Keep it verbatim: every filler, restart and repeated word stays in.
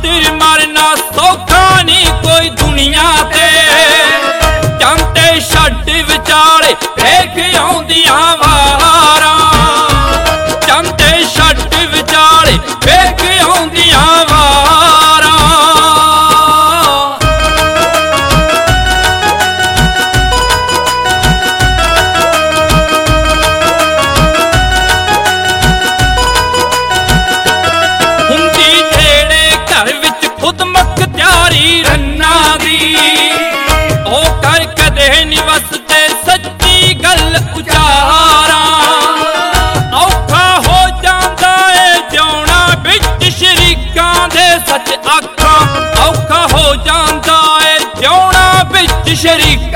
खातिर मरना सौखा नहीं कोई दुनिया ते चंते छड्ड विचाले देख आउंदियां वारां चंते छड्ड विचाले देख आउंदियां वारां हुंदी जेड़े घर विच खुद मुख्तियारी रन्ना दी ओ कर कदे नहीं वसदे सच्ची गल उचारा औखा हो जांदा ए जिउणा विच शरीकां दे सच आखां औखा हो जांदा ए जिउणा विच शरीकां